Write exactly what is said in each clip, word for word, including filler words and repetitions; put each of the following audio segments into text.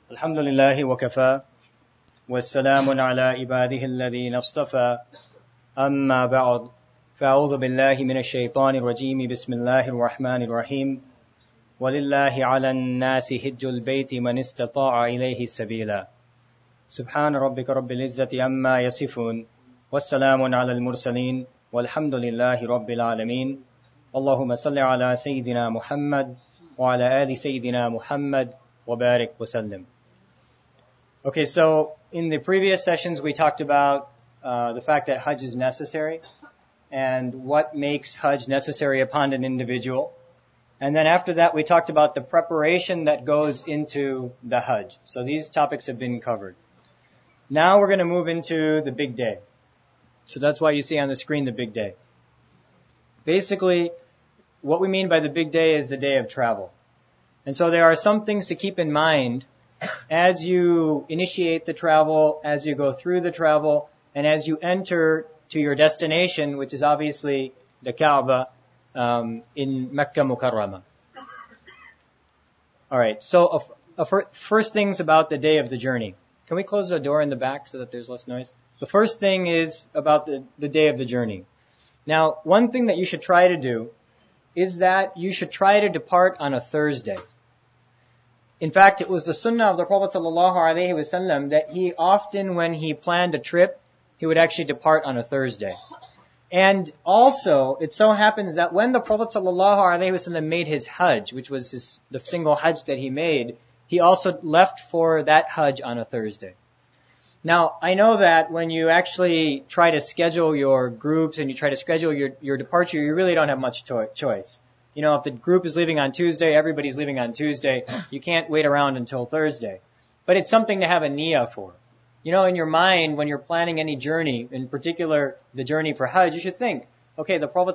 الحمد لله وكفى والسلام على عباده الذين اصطفى أما بعد فأعوذ بالله من الشيطان الرجيم بسم الله الرحمن الرحيم ولله على الناس حج البيت من استطاع إليه سبيلا سبحان ربك رب العزة عما يصفون والسلام على المرسلين والحمد لله رب العالمين اللهم صل على سيدنا محمد وعلى آل سيدنا محمد وبارك وسلم. Okay, so in the previous sessions we talked about uh, the fact that Hajj is necessary and what makes Hajj necessary upon an individual. And then after that we talked about the preparation that goes into the Hajj. So these topics have been covered. Now we're going to move into the big day. So that's why you see on the screen the big day. Basically, what we mean by the big day is the day of travel. And so there are some things to keep in mind as you initiate the travel, as you go through the travel, and as you enter to your destination, which is obviously the Kaaba um, in Mecca Mukarramah. All right, so uh, uh, first things about the day of the journey. Can we close the door in the back so that there's less noise? The first thing is about the, the day of the journey. Now, one thing that you should try to do is that you should try to depart on a Thursday. In fact, it was the sunnah of the Prophet ﷺ that he often, when he planned a trip, he would actually depart on a Thursday. And also, it so happens that when the Prophet ﷺ made his Hajj, which was his, the single Hajj that he made, he also left for that Hajj on a Thursday. Now, I know that when you actually try to schedule your groups and you try to schedule your, your departure, you really don't have much to- choice. You know, if the group is leaving on Tuesday, everybody's leaving on Tuesday. You can't wait around until Thursday. But it's something to have a niyyah for. You know, in your mind, when you're planning any journey, in particular the journey for Hajj, you should think, okay, the Prophet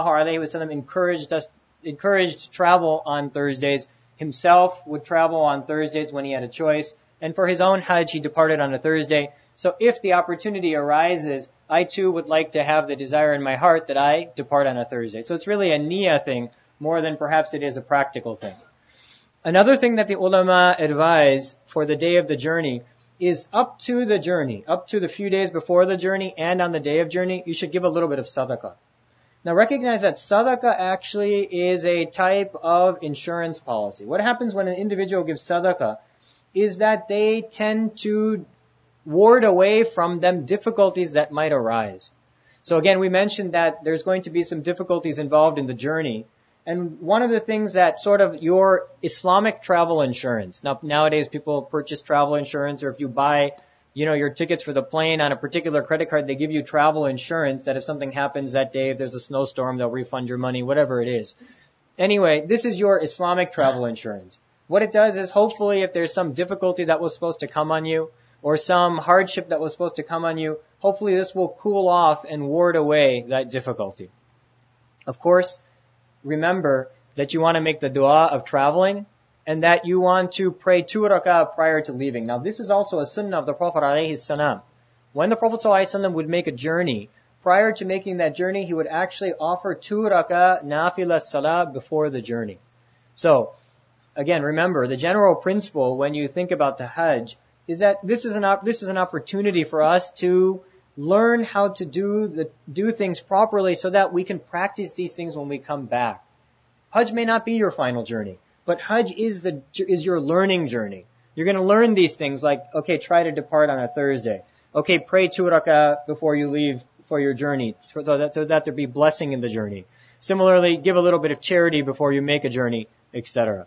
ﷺ encouraged us, encouraged travel on Thursdays. Himself would travel on Thursdays when he had a choice. And for his own Hajj, he departed on a Thursday. So if the opportunity arises, I too would like to have the desire in my heart that I depart on a Thursday. So it's really a niyyah thing more than perhaps it is a practical thing. Another thing that the ulama advise for the day of the journey is up to the journey, up to the few days before the journey and on the day of journey, you should give a little bit of sadaqah. Now recognize that sadaqah actually is a type of insurance policy. What happens when an individual gives sadaqah is that they tend to ward away from them difficulties that might arise. So again, we mentioned that there's going to be some difficulties involved in the journey. And one of the things that sort of your Islamic travel insurance, now nowadays people purchase travel insurance, or if you buy, you know, your tickets for the plane on a particular credit card, they give you travel insurance that if something happens that day, if there's a snowstorm, they'll refund your money, whatever it is. Anyway, this is your Islamic travel insurance. What it does is hopefully if there's some difficulty that was supposed to come on you, or some hardship that was supposed to come on you, hopefully this will cool off and ward away that difficulty. Of course, remember that you want to make the dua of traveling and that you want to pray two rak'ah prior to leaving. Now this is also a sunnah of the Prophet ﷺ. When the Prophet ﷺ would make a journey, prior to making that journey, he would actually offer two rak'ah nafila salah before the journey. So, again, remember, the general principle when you think about the Hajj is that this is an op- this is an opportunity for us to learn how to do the do things properly so that we can practice these things when we come back. Hajj may not be your final journey, but Hajj is the is your learning journey. You're going to learn these things like, okay, try to depart on a Thursday. Okay, pray two rak'ah before you leave for your journey so that, so that there be blessing in the journey. Similarly, give a little bit of charity before you make a journey, et cetera.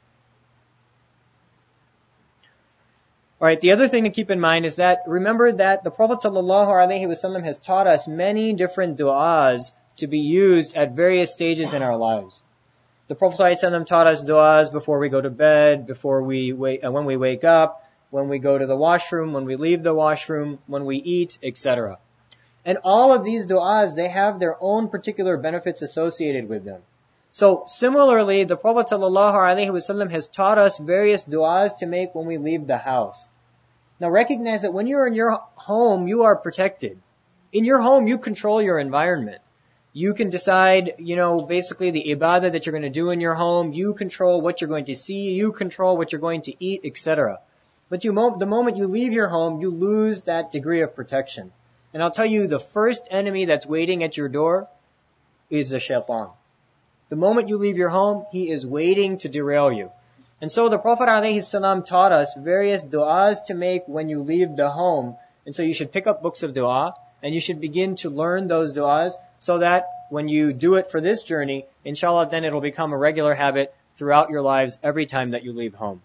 All right, the other thing to keep in mind is that remember that the Prophet ﷺ has taught us many different du'as to be used at various stages in our lives. The Prophet ﷺ taught us du'as before we go to bed, before we wake, uh, when we wake up, when we go to the washroom, when we leave the washroom, when we eat, et cetera. And all of these du'as, they have their own particular benefits associated with them. So similarly, the Prophet ﷺ has taught us various du'as to make when we leave the house. Now recognize that when you're in your home, you are protected. In your home, you control your environment. You can decide, you know, basically the ibadah that you're going to do in your home. You control what you're going to see. You control what you're going to eat, et cetera. But you mo- the moment you leave your home, you lose that degree of protection. And I'll tell you, the first enemy that's waiting at your door is the shaitan. The moment you leave your home, he is waiting to derail you. And so the Prophet ﷺ taught us various du'as to make when you leave the home. And so you should pick up books of du'a, and you should begin to learn those du'as so that when you do it for this journey, inshallah, then it'll become a regular habit throughout your lives every time that you leave home.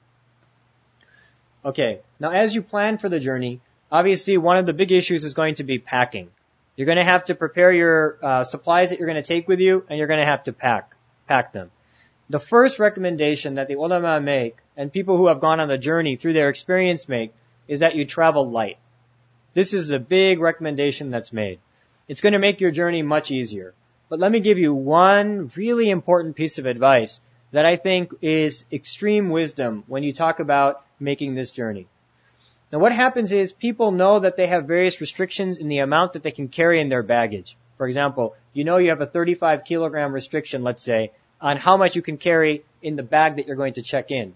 Okay, now as you plan for the journey, obviously one of the big issues is going to be packing. You're going to have to prepare your uh, supplies that you're going to take with you, and you're going to have to pack, pack them. The first recommendation that the ulama make, and people who have gone on the journey through their experience make, is that you travel light. This is a big recommendation that's made. It's going to make your journey much easier. But let me give you one really important piece of advice that I think is extreme wisdom when you talk about making this journey. Now what happens is people know that they have various restrictions in the amount that they can carry in their baggage. For example, you know you have a thirty-five kilogram restriction, let's say, on how much you can carry in the bag that you're going to check in.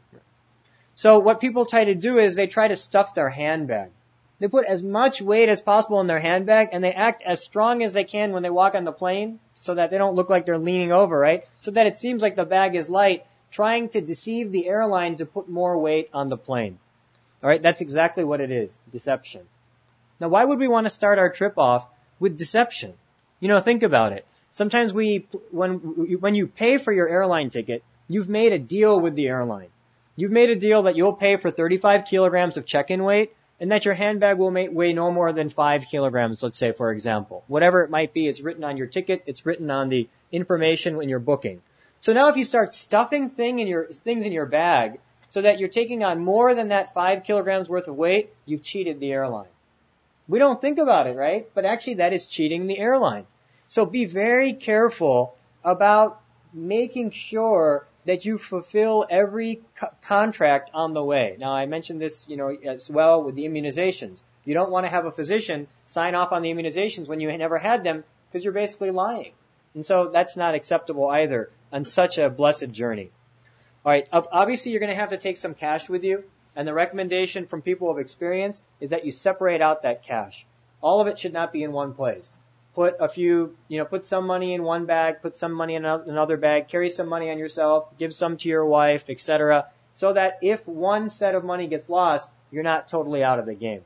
So what people try to do is they try to stuff their handbag. They put as much weight as possible in their handbag, and they act as strong as they can when they walk on the plane so that they don't look like they're leaning over, right? So that it seems like the bag is light, trying to deceive the airline to put more weight on the plane. All right, that's exactly what it is, deception. Now, why would we want to start our trip off with deception? You know, think about it. Sometimes we, when, when you pay for your airline ticket, you've made a deal with the airline. You've made a deal that you'll pay for thirty-five kilograms of check-in weight, and that your handbag will weigh no more than five kilograms, let's say, for example. Whatever it might be is written on your ticket. It's written on the information when you're booking. So now if you start stuffing thing in your, things in your bag so that you're taking on more than that five kilograms worth of weight, you've cheated the airline. We don't think about it, right? But actually that is cheating the airline. So be very careful about making sure that you fulfill every co- contract on the way. Now, I mentioned this, you know, as well with the immunizations. You don't want to have a physician sign off on the immunizations when you never had them because you're basically lying. And so that's not acceptable either on such a blessed journey. All right, obviously you're going to have to take some cash with you, and the recommendation from people of experience is that you separate out that cash. All of it should not be in one place. Put a few, you know, put some money in one bag, put some money in another bag, carry some money on yourself, give some to your wife, et cetera, so that if one set of money gets lost, you're not totally out of the game.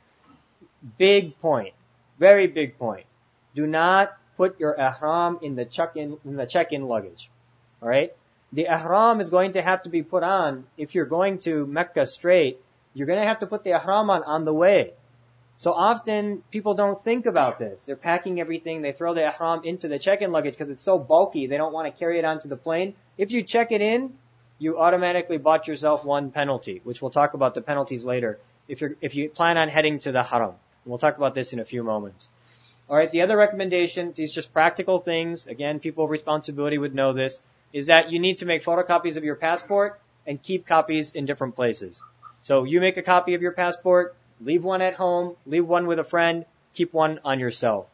Big point. Very big point. Do not put your ihram in the check-in, in the check-in luggage. All right? The ihram is going to have to be put on. If you're going to Mecca straight, you're going to have to put the ihram on on the way. So often people don't think about this. They're packing everything. They throw the ihram into the check-in luggage because it's so bulky. They don't want to carry it onto the plane. If you check it in, you automatically bought yourself one penalty, which we'll talk about the penalties later. If you if you plan on heading to the haram, and we'll talk about this in a few moments. All right. The other recommendation, these just practical things. Again, people of responsibility would know this. Is that you need to make photocopies of your passport and keep copies in different places. So you make a copy of your passport, leave one at home, leave one with a friend, keep one on yourself.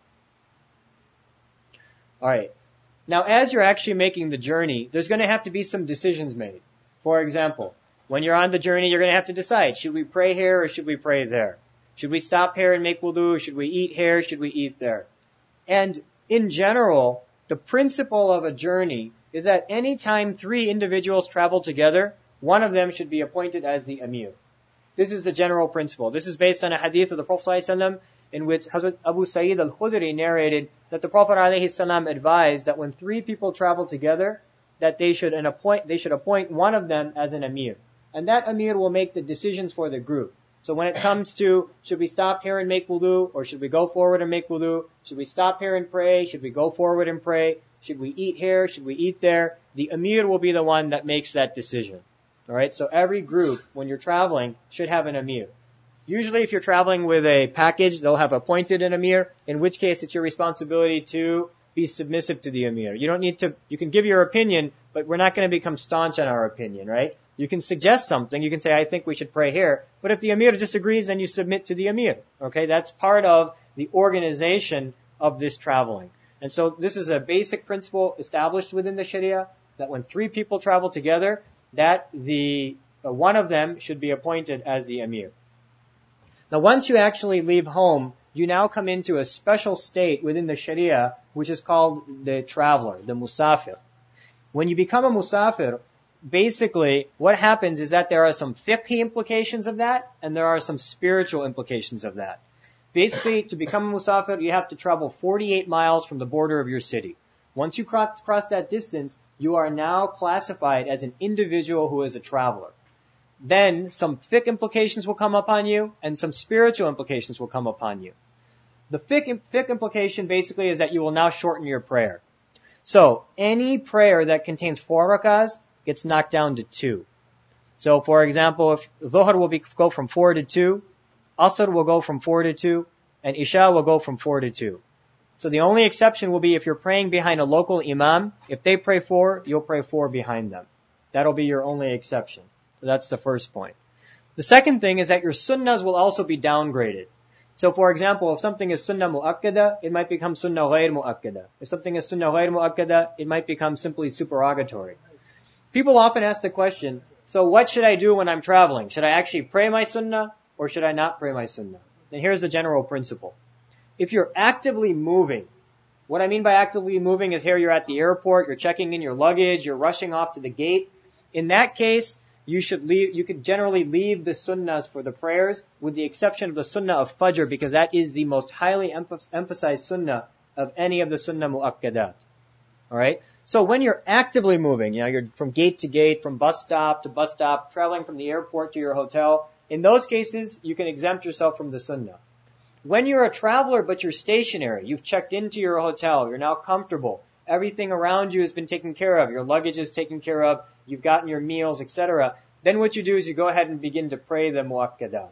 All right. Now, as you're actually making the journey, there's going to have to be some decisions made. For example, when you're on the journey, you're going to have to decide, should we pray here or should we pray there? Should we stop here and make wudu? Should we eat here? Should we eat there? And in general, the principle of a journey is that any time three individuals travel together, one of them should be appointed as the Amir. This is the general principle. This is based on a hadith of the Prophet ﷺ in which Hazrat Abu Sa'id al-Khudri narrated that the Prophet ﷺ advised that when three people travel together, that they should an appoint they should appoint one of them as an Amir. And that Amir will make the decisions for the group. So when it comes to, should we stop here and make wudu, or should we go forward and make wudu? Should we stop here and pray? Should we go forward and pray? Should we eat here? Should we eat there? The Amir will be the one that makes that decision. All right. So every group, when you're traveling, should have an Amir. Usually if you're traveling with a package, they'll have appointed an Amir, in which case it's your responsibility to be submissive to the Amir. You don't need to, you can give your opinion, but we're not going to become staunch on our opinion, right? You can suggest something. You can say, I think we should pray here. But if the Amir disagrees, then you submit to the Amir. Okay. That's part of the organization of this traveling. And so this is a basic principle established within the Sharia, that when three people travel together, that the uh, one of them should be appointed as the emir. Now, once you actually leave home, you now come into a special state within the Sharia, which is called the traveler, the musafir. When you become a musafir, basically what happens is that there are some fiqh implications of that, and there are some spiritual implications of that. Basically, to become a musafir, you have to travel forty-eight miles from the border of your city. Once you cross, cross that distance, you are now classified as an individual who is a traveler. Then some fiqh implications will come upon you, and some spiritual implications will come upon you. The fiqh, fiqh implication basically is that you will now shorten your prayer. So any prayer that contains four rakahs gets knocked down to two. So for example, if Dhuhr will be, go from four to two, Asr will go from four to two, and Isha will go from four to two. So the only exception will be if you're praying behind a local imam. If they pray four, you'll pray four behind them. That'll be your only exception. So that's the first point. The second thing is that your sunnahs will also be downgraded. So for example, if something is sunnah mu'akkada, it might become sunnah ghayr mu'akkada. If something is sunnah ghayr mu'akkada, it might become simply supererogatory. People often ask the question, so what should I do when I'm traveling? Should I actually pray my sunnah or should I not pray my sunnah? And here's the general principle. If you're actively moving, what I mean by actively moving is here you're at the airport, you're checking in your luggage, you're rushing off to the gate. In that case, you should leave, you could generally leave the sunnahs for the prayers with the exception of the sunnah of Fajr because that is the most highly emphasized sunnah of any of the sunnah mu'akkadat. Alright? So when you're actively moving, you know, you're from gate to gate, from bus stop to bus stop, traveling from the airport to your hotel, in those cases, you can exempt yourself from the sunnah. When you're a traveler but you're stationary, you've checked into your hotel, you're now comfortable, everything around you has been taken care of, your luggage is taken care of, you've gotten your meals, et cetera. Then what you do is you go ahead and begin to pray the mu'akkadat.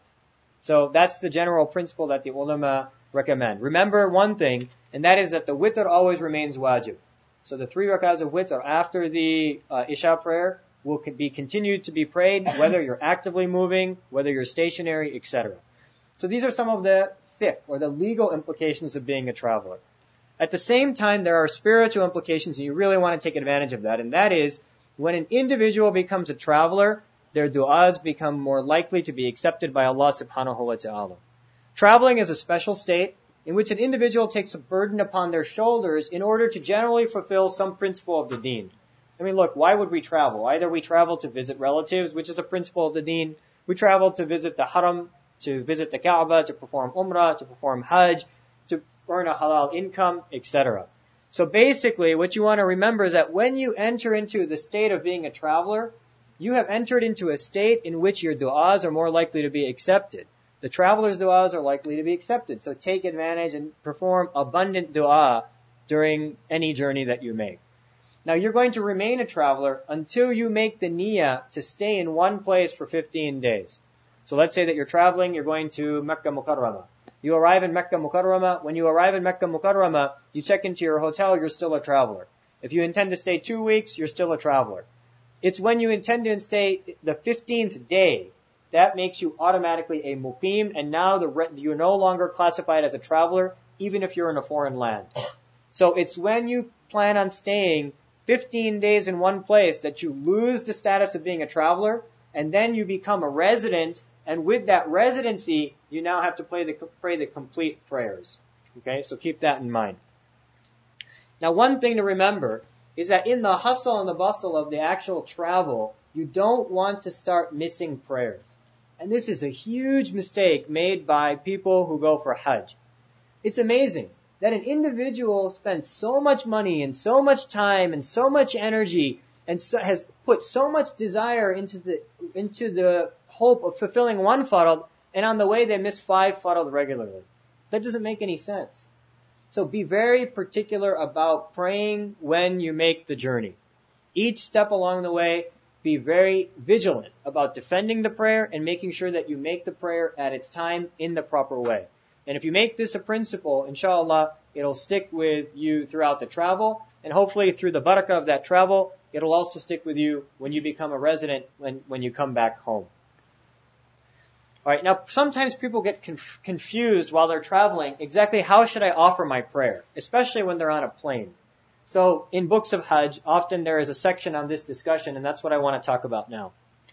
So that's the general principle that the ulama recommend. Remember one thing, and that is that the witr always remains wajib. So the three rakahs of witr after the uh, Isha prayer will be continued to be prayed, whether you're actively moving, whether you're stationary, et cetera. So these are some of the fiqh, or the legal implications of being a traveler. At the same time, there are spiritual implications, and you really want to take advantage of that, and that is, when an individual becomes a traveler, their du'as become more likely to be accepted by Allah subhanahu wa ta'ala. Traveling is a special state in which an individual takes a burden upon their shoulders in order to generally fulfill some principle of the deen. I mean, look, why would we travel? Either we travel to visit relatives, which is a principle of the deen. We travel to visit the haram, to visit the Kaaba, to perform umrah, to perform hajj, to earn a halal income, et cetera. So basically, what you want to remember is that when you enter into the state of being a traveler, you have entered into a state in which your du'as are more likely to be accepted. The traveler's du'as are likely to be accepted. So take advantage and perform abundant du'a during any journey that you make. Now you're going to remain a traveler until you make the niyyah to stay in one place for fifteen days. So let's say that you're traveling, you're going to Mecca Mukarramah. You arrive in Mecca Mukarramah. When you arrive in Mecca Mukarramah, you check into your hotel, you're still a traveler. If you intend to stay two weeks, you're still a traveler. It's when you intend to stay the fifteenth day, that makes you automatically a muqim, and now the, you're no longer classified as a traveler, even if you're in a foreign land. So it's when you plan on staying fifteen days in one place that you lose the status of being a traveler, and then you become a resident, and with that residency, you now have to pray the, pray the complete prayers. Okay, so keep that in mind. Now one thing to remember is that in the hustle and the bustle of the actual travel, you don't want to start missing prayers. And this is a huge mistake made by people who go for Hajj. It's amazing that an individual spends so much money and so much time and so much energy and so, has put so much desire into the into the hope of fulfilling one farad, and on the way they miss five farad regularly. That doesn't make any sense. So be very particular about praying when you make the journey. Each step along the way, be very vigilant about defending the prayer and making sure that you make the prayer at its time in the proper way. And if you make this a principle, inshallah, it'll stick with you throughout the travel, and hopefully through the barakah of that travel, it'll also stick with you when you become a resident, when, when you come back home. Alright, now sometimes people get conf- confused while they're traveling, exactly how should I offer my prayer, especially when they're on a plane. So in books of Hajj, often there is a section on this discussion, and that's what I want to talk about now.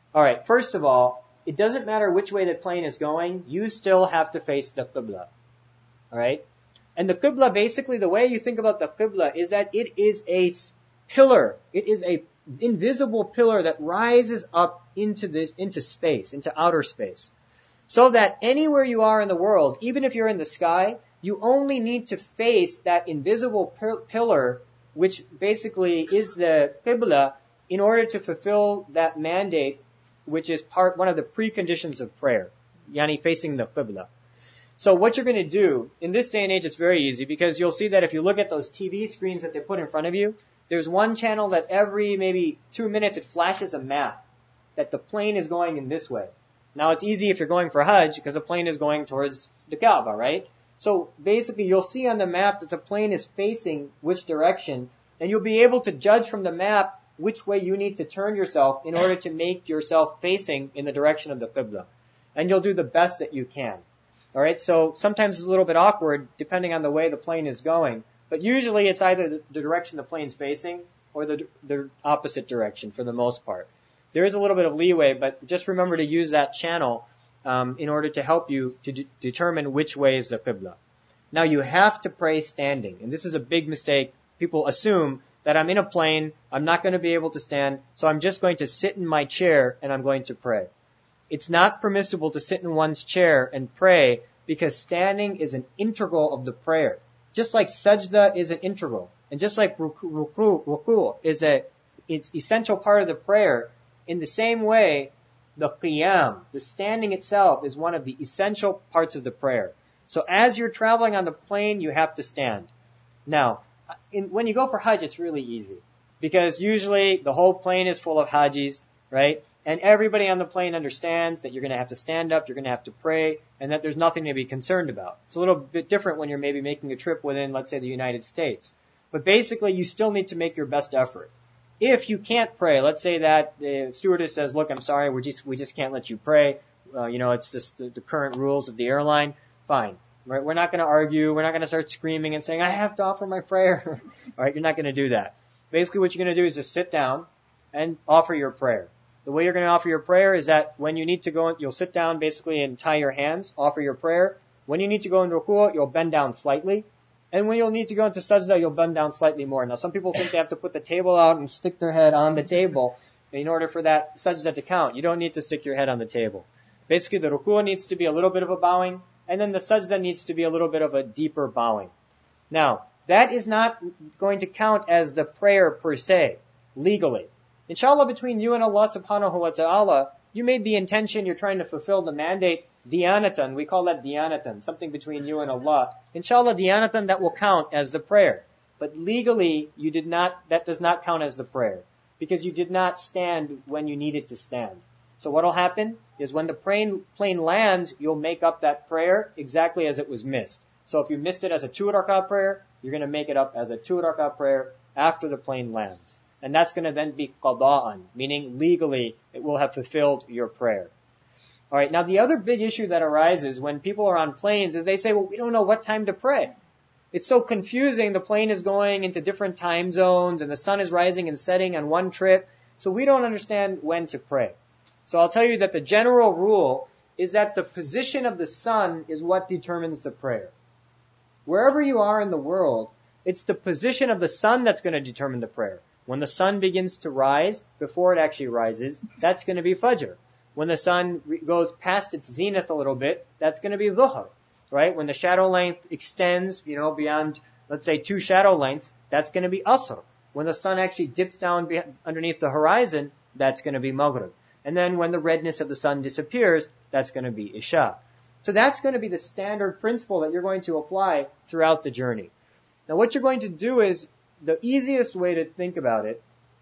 All right, first of all, it doesn't matter which way the plane is going, you still have to face the Qibla. All right? And the Qibla, basically, the way you think about the Qibla is that it is a pillar. It is a invisible pillar that rises up into this, into space, into outer space. So that anywhere you are in the world, even if you're in the sky, you only need to face that invisible pillar, which basically is the Qibla, in order to fulfill that mandate, which is part, one of the preconditions of prayer. Yani facing the Qibla. So what you're going to do, in this day and age, it's very easy, because you'll see that if you look at those T V screens that they put in front of you, there's one channel that every maybe two minutes it flashes a map that the plane is going in this way. Now it's easy if you're going for Hajj, because the plane is going towards the Kaaba, right? So basically you'll see on the map that the plane is facing which direction, and you'll be able to judge from the map which way you need to turn yourself in order to make yourself facing in the direction of the Qibla. And you'll do the best that you can. Alright, so sometimes it's a little bit awkward depending on the way the plane is going, but usually it's either the direction the plane's facing or the, the opposite direction for the most part. There is a little bit of leeway, but just remember to use that channel um, in order to help you to de- determine which way is the Qibla. Now you have to pray standing, and this is a big mistake. People assume that I'm in a plane, I'm not going to be able to stand, so I'm just going to sit in my chair and I'm going to pray. It's not permissible to sit in one's chair and pray, because standing is an integral of the prayer. Just like sajda is an integral, and just like ruku, ruku, ruku is a it's essential part of the prayer, in the same way, the qiyam, the standing itself, is one of the essential parts of the prayer. So as you're traveling on the plane, you have to stand. Now, in, when you go for Hajj, it's really easy, because usually the whole plane is full of Hajis, right? And everybody on the plane understands that you're going to have to stand up, you're going to have to pray, and that there's nothing to be concerned about. It's a little bit different when you're maybe making a trip within, let's say, the United States. But basically, you still need to make your best effort. If you can't pray, let's say that the stewardess says, look, I'm sorry, we just, we just can't let you pray. Uh, you know, it's just the, the current rules of the airline. Fine. Right? We're not going to argue. We're not going to start screaming and saying, I have to offer my prayer. All right, you're not going to do that. Basically, what you're going to do is just sit down and offer your prayer. The way you're going to offer your prayer is that when you need to go, you'll sit down basically and tie your hands, offer your prayer. When you need to go into ruku', you'll bend down slightly. And when you'll need to go into sajda, you'll bend down slightly more. Now, some people think they have to put the table out and stick their head on the table in order for that sajda to count. You don't need to stick your head on the table. Basically, the ruku' needs to be a little bit of a bowing, and then the sajda needs to be a little bit of a deeper bowing. Now, that is not going to count as the prayer per se, legally. Inshallah, between you and Allah subhanahu wa ta'ala, you made the intention, you're trying to fulfill the mandate, diyanatan, we call that diyanatan, something between you and Allah. Inshallah, diyanatan, that will count as the prayer. But legally, you did not, that does not count as the prayer, because you did not stand when you needed to stand. So what will happen is when the plane, plane lands, you'll make up that prayer exactly as it was missed. So if you missed it as a two rak'ah prayer, you're going to make it up as a two rak'ah prayer after the plane lands. And that's going to then be qada'an, meaning legally it will have fulfilled your prayer. Alright, now the other big issue that arises when people are on planes is they say, well, we don't know what time to pray. It's so confusing, the plane is going into different time zones and the sun is rising and setting on one trip, so we don't understand when to pray. So I'll tell you that the general rule is that the position of the sun is what determines the prayer. Wherever you are in the world, it's the position of the sun that's going to determine the prayer. When the sun begins to rise, before it actually rises, that's going to be Fajr. When the sun goes past its zenith a little bit, that's going to be Dhuhr, right? When the shadow length extends, you know, beyond, let's say, two shadow lengths, that's going to be Asr. When the sun actually dips down be- underneath the horizon, that's going to be Maghrib. And then when the redness of the sun disappears, that's going to be Isha. So that's going to be the standard principle that you're going to apply throughout the journey. Now what you're going to do is, the easiest way to think about it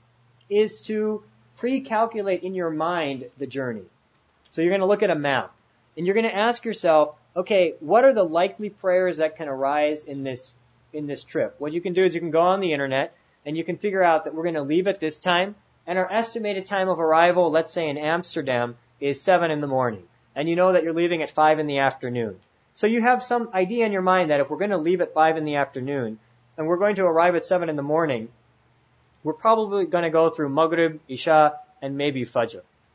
is to pre-calculate in your mind the journey. So you're going to look at a map and you're going to ask yourself, okay, what are the likely prayers that can arise in this, in this trip? What you can do is you can go on the internet and you can figure out that we're going to leave at this time and our estimated time of arrival, let's say in Amsterdam, is seven in the morning. And you know that you're leaving at five in the afternoon. So you have some idea in your mind that if we're going to leave at five in the afternoon, and we're going to arrive at seven in the morning, we're probably going to go through Maghrib, Isha, and maybe Fajr.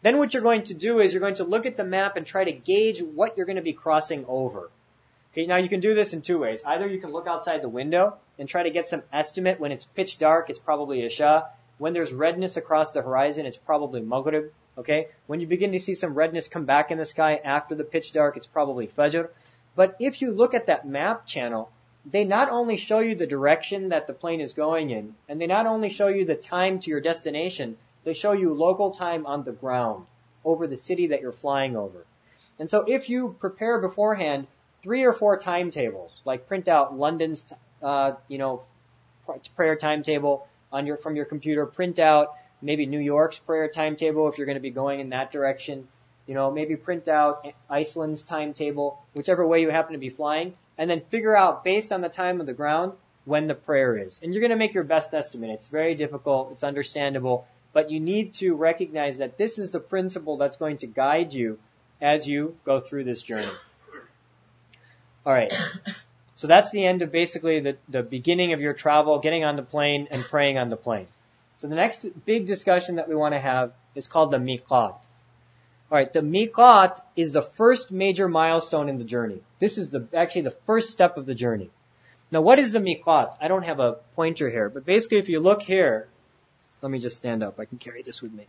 Then what you're going to do is you're going to look at the map and try to gauge what you're going to be crossing over. Okay, now you can do this in two ways. Either you can look outside the window and try to get some estimate. When it's pitch dark, it's probably Isha. When there's redness across the horizon, it's probably Maghrib. Okay? When you begin to see some redness come back in the sky after the pitch dark, it's probably Fajr. But if you look at that map channel, they not only show you the direction that the plane is going in, and they not only show you the time to your destination, they show you local time on the ground over the city that you're flying over. And so if you prepare beforehand three or four timetables, like print out London's, uh, you know, prayer timetable on your, from your computer, print out maybe New York's prayer timetable if you're going to be going in that direction, you know, maybe print out Iceland's timetable, whichever way you happen to be flying, and then figure out based on the time of the ground when the prayer is. And you're going to make your best estimate. It's very difficult. It's understandable. But you need to recognize that this is the principle that's going to guide you as you go through this journey. All right. So that's the end of basically the, the beginning of your travel, getting on the plane and praying on the plane. So the next big discussion that we want to have is called the miqat. All right, the miqat is the first major milestone in the journey. This is the actually the first step of the journey. Now, what is the miqat? I don't have a pointer here, but basically if you look here, let me just stand up. I can carry this with me.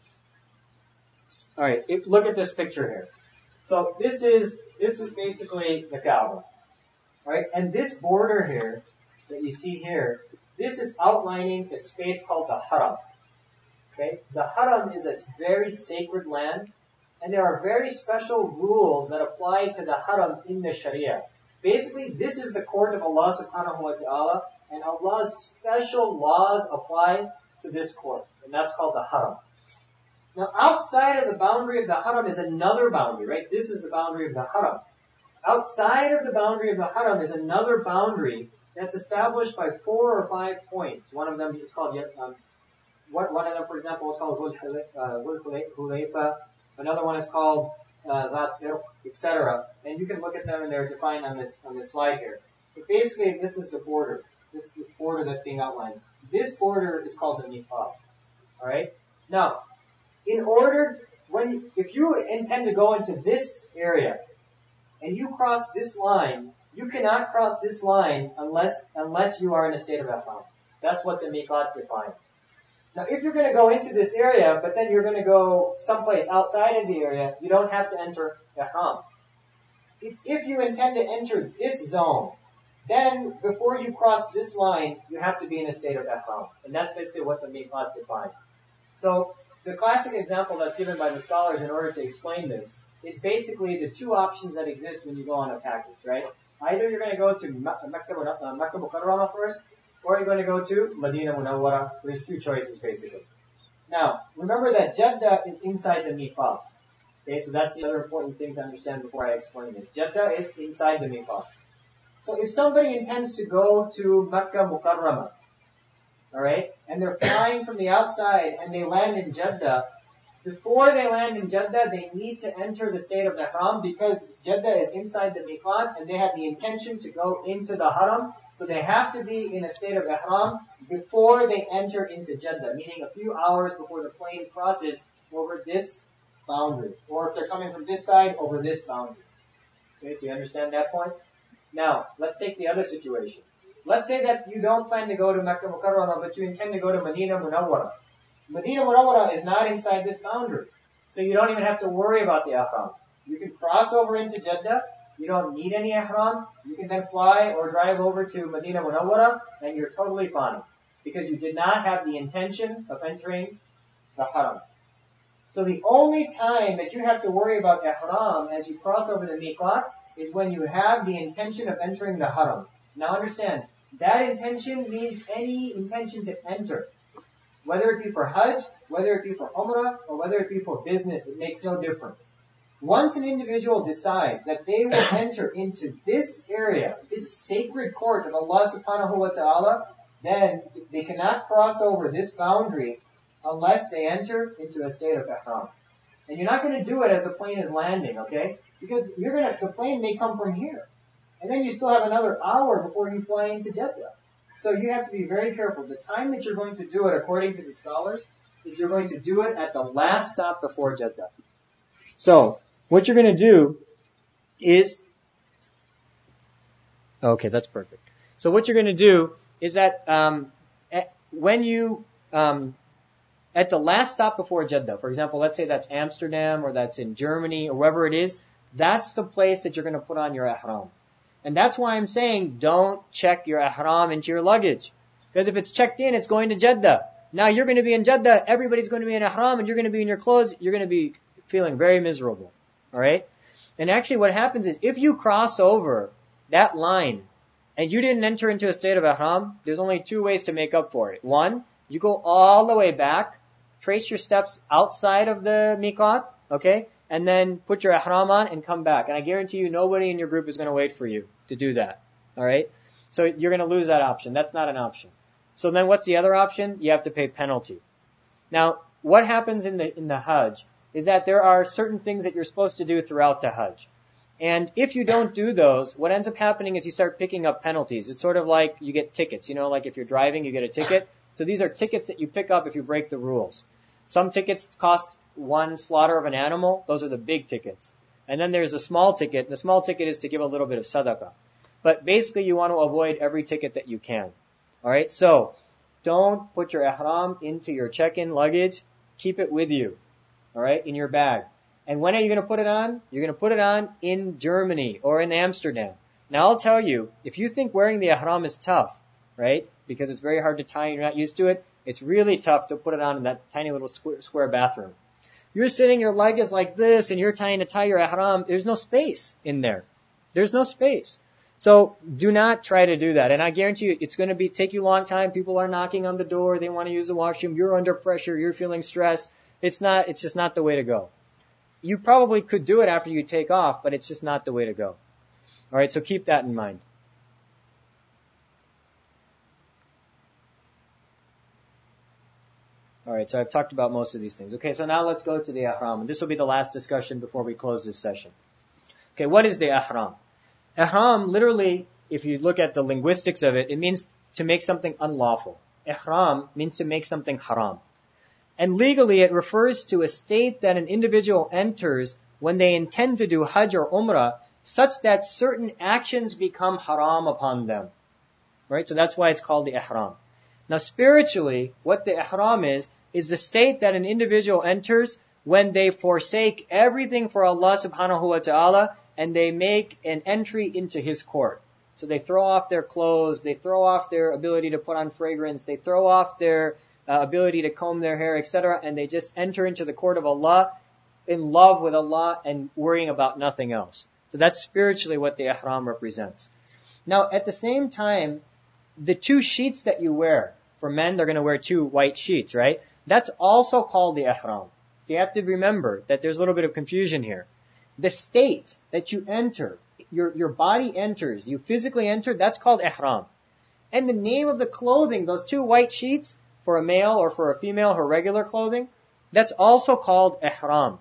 All right, if, look at this picture here. So this is this is basically the Kaaba. All right, and this border here that you see here, this is outlining a space called the Haram. Okay, the Haram is a very sacred land, and there are very special rules that apply to the Haram in the Sharia. Basically, this is the court of Allah subhanahu wa ta'ala, and Allah's special laws apply to this court, and that's called the Haram. Now, outside of the boundary of the Haram is another boundary, right? This is the boundary of the Haram. Outside of the boundary of the Haram is another boundary that's established by four or five points. One of them is called, um, one of them, for example, is called Dhul Hulayfa. Another one is called uh, et cetera. And you can look at them and they're defined on this on this slide here. But basically, this is the border. This this border that's being outlined. This border is called the miqat. All right. Now, in order when if you intend to go into this area and you cross this line, you cannot cross this line unless unless you are in a state of ihram. That's what the miqat defines. Now, if you're going to go into this area, but then you're going to go someplace outside of the area, you don't have to enter ihram. It's if you intend to enter this zone, then before you cross this line, you have to be in a state of ihram. And that's basically what the miqat defines. So, the classic example that's given by the scholars in order to explain this is basically the two options that exist when you go on a package, right? Either you're going to go to Makkah Mukarramah first, or you're going to go to Medina Munawwara. There's two choices, basically. Now, remember that Jeddah is inside the miqat. Okay, so that's the other important thing to understand before I explain this. Jeddah is inside the miqat. So if somebody intends to go to Makkah Mukarramah, alright, and they're flying from the outside and they land in Jeddah, before they land in Jeddah, they need to enter the state of ihram because Jeddah is inside the miqat and they have the intention to go into the haram. So they have to be in a state of ihram before they enter into Jeddah, meaning a few hours before the plane crosses over this boundary. Or if they're coming from this side, over this boundary. Okay, so you understand that point? Now, let's take the other situation. Let's say that you don't plan to go to Makkah Mukarramah, but you intend to go to Medina Munawwara. Medina Munawwara is not inside this boundary. So you don't even have to worry about the ihram. You can cross over into Jeddah. You don't need any ihram. You can then fly or drive over to Medina Munawwara and you're totally fine. Because you did not have the intention of entering the haram. So the only time that you have to worry about ihram as you cross over the miqat is when you have the intention of entering the haram. Now understand, that intention means any intention to enter. Whether it be for Hajj, whether it be for Umrah, or whether it be for business, it makes no difference. Once an individual decides that they will enter into this area, this sacred court of Allah subhanahu wa ta'ala, then they cannot cross over this boundary unless they enter into a state of ihram. And you're not going to do it as the plane is landing, okay? Because you're going to, the plane may come from here. And then you still have another hour before you fly into Jeddah. So you have to be very careful. The time that you're going to do it, according to the scholars, is you're going to do it at the last stop before Jeddah. So, what you're going to do is, okay, that's perfect. So what you're going to do is that um, at, when you, um, at the last stop before Jeddah, for example, let's say that's Amsterdam or that's in Germany or wherever it is, that's the place that you're going to put on your ihram. And that's why I'm saying don't check your ihram into your luggage. Because if it's checked in, it's going to Jeddah. Now you're going to be in Jeddah, everybody's going to be in ihram, and you're going to be in your clothes, you're going to be feeling very miserable. Alright? And actually what happens is, if you cross over that line, and you didn't enter into a state of ihram, there's only two ways to make up for it. One, you go all the way back, trace your steps outside of the miqat, okay? And then put your ihram on and come back. And I guarantee you nobody in your group is going to wait for you to do that. Alright? So you're going to lose that option. That's not an option. So then what's the other option? You have to pay penalty. Now, what happens in the, in the Hajj is that there are certain things that you're supposed to do throughout the Hajj. And if you don't do those, what ends up happening is you start picking up penalties. It's sort of like you get tickets. You know, like if you're driving, you get a ticket. So these are tickets that you pick up if you break the rules. Some tickets cost one slaughter of an animal. Those are the big tickets. And then there's a small ticket. The small ticket is to give a little bit of sadaqah. But basically you want to avoid every ticket that you can. Alright, so don't put your ihram into your check-in luggage. Keep it with you. Alright, in your bag. And when are you going to put it on? You're going to put it on in Germany or in Amsterdam. Now I'll tell you, if you think wearing the ihram is tough, right? Because it's very hard to tie and you're not used to it, it's really tough to put it on in that tiny little square, square bathroom. You're sitting, your leg is like this, and you're trying to tie your ihram. There's no space in there. There's no space. So do not try to do that. And I guarantee you, it's going to be take you a long time. People are knocking on the door. They want to use the washroom. You're under pressure. You're feeling stressed. It's not. It's just not the way to go. You probably could do it after you take off, but it's just not the way to go. All right, so keep that in mind. All right, so I've talked about most of these things. Okay, so now let's go to the ihram. And this will be the last discussion before we close this session. Okay, what is the ihram? Ihram, literally, if you look at the linguistics of it, it means to make something unlawful. Ihram means to make something haram. And legally, it refers to a state that an individual enters when they intend to do Hajj or Umrah, such that certain actions become haram upon them. Right? So that's why it's called the ihram. Now spiritually, what the ihram is, is the state that an individual enters when they forsake everything for Allah subhanahu wa ta'ala and they make an entry into His court. So they throw off their clothes, they throw off their ability to put on fragrance, they throw off their uh, ability to comb their hair, et cetera, and they just enter into the court of Allah in love with Allah and worrying about nothing else. So that's spiritually what the ihram represents. Now, at the same time, the two sheets that you wear, for men, they're going to wear two white sheets, right? That's also called the ihram. So you have to remember that there's a little bit of confusion here. The state that you enter, your, your body enters, you physically enter, that's called ihram. And the name of the clothing, those two white sheets, for a male or for a female, her regular clothing, that's also called ihram.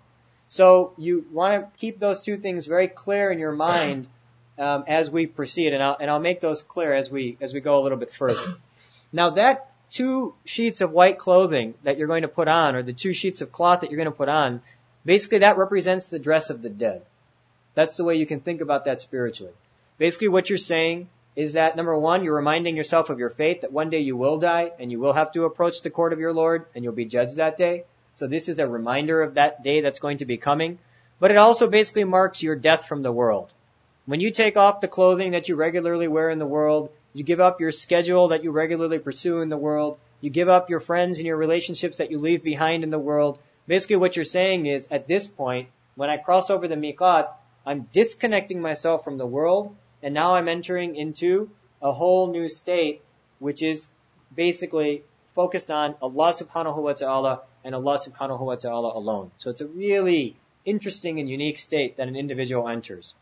So you want to keep those two things very clear in your mind um, as we proceed, and I'll, and I'll make those clear as we as we go a little bit further. Now that two sheets of white clothing that you're going to put on, or the two sheets of cloth that you're going to put on, basically that represents the dress of the dead. That's the way you can think about that spiritually. Basically what you're saying is that, number one, you're reminding yourself of your fate, that one day you will die, and you will have to approach the court of your Lord, and you'll be judged that day. So this is a reminder of that day that's going to be coming. But it also basically marks your death from the world. When you take off the clothing that you regularly wear in the world, you give up your schedule that you regularly pursue in the world, you give up your friends and your relationships that you leave behind in the world. Basically what you're saying is, at this point, when I cross over the miqat, I'm disconnecting myself from the world, and now I'm entering into a whole new state, which is basically focused on Allah subhanahu wa ta'ala and Allah subhanahu wa ta'ala alone. So it's a really interesting and unique state that an individual enters.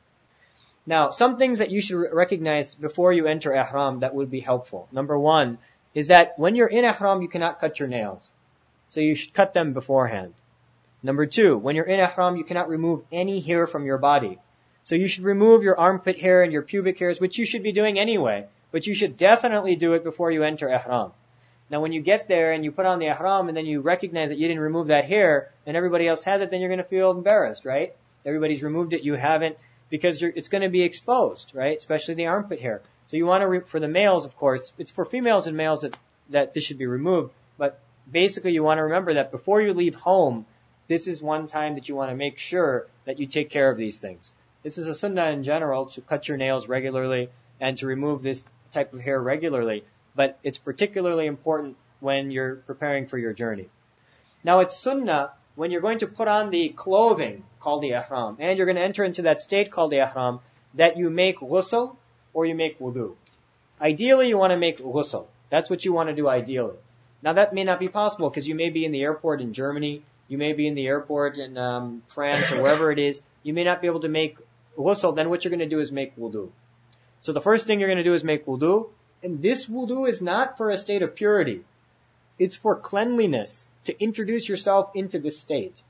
Now, some things that you should recognize before you enter ihram that would be helpful. Number one is that when you're in ihram, you cannot cut your nails. So you should cut them beforehand. Number two, when you're in ihram, you cannot remove any hair from your body. So you should remove your armpit hair and your pubic hairs, which you should be doing anyway, but you should definitely do it before you enter ihram. Now when you get there and you put on the ihram and then you recognize that you didn't remove that hair and everybody else has it, then you're going to feel embarrassed, right? Everybody's removed it, you haven't, because you're, it's going to be exposed, right? Especially the armpit hair. So you want to, re- for the males, of course, it's for females and males that, that this should be removed, but basically you want to remember that before you leave home, this is one time that you want to make sure that you take care of these things. This is a sunnah in general to cut your nails regularly and to remove this type of hair regularly, but it's particularly important when you're preparing for your journey. Now it's sunnah when you're going to put on the clothing called the ihram, and you're going to enter into that state called the ihram, that you make ghusl or you make wudu. Ideally you want to make ghusl. That's what you want to do ideally. Now that may not be possible because you may be in the airport in Germany, you may be in the airport in um, France or wherever it is. You may not be able to make ghusl. Then what you're going to do is make wudu. So the first thing you're going to do is make wudu. And this wudu is not for a state of purity. It's for cleanliness, to introduce yourself into this state.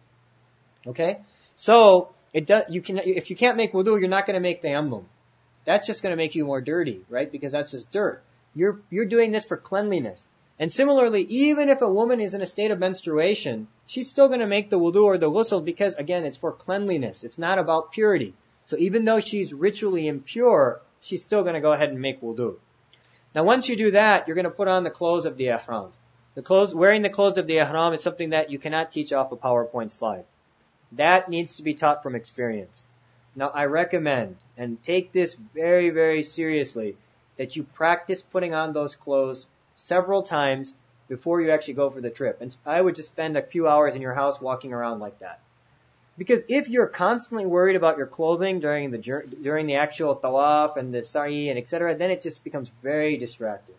Okay? So it does, you can, if you can't make wudu, you're not going to make tayammum. That's just going to make you more dirty, right? Because that's just dirt. You're, you're doing this for cleanliness. And similarly, even if a woman is in a state of menstruation, she's still going to make the wudu or the ghusl because, again, it's for cleanliness. It's not about purity. So even though she's ritually impure, she's still going to go ahead and make wudu. Now once you do that, you're going to put on the clothes of the ihram. The clothes, wearing the clothes of the ihram is something that you cannot teach off a PowerPoint slide. That needs to be taught from experience. Now I recommend, and take this very, very seriously, that you practice putting on those clothes several times before you actually go for the trip. And I would just spend a few hours in your house walking around like that. Because if you're constantly worried about your clothing during the during the actual tawaf and the sa'i and et cetera, then it just becomes very distracting.